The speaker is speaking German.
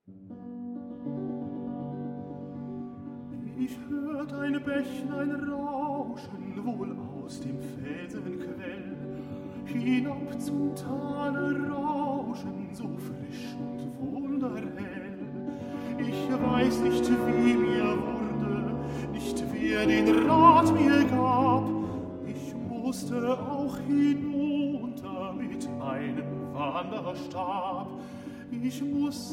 Ich hört ein Bächlein rauschen, wohl aus dem Felsenquell, hinab zum Tale rauschen, so frisch und wunderhell. Ich weiß nicht, wie mir wurde, nicht wer den Rat mir gab, ich musste auch hinunter mit meinem Wanderstab. Ich muss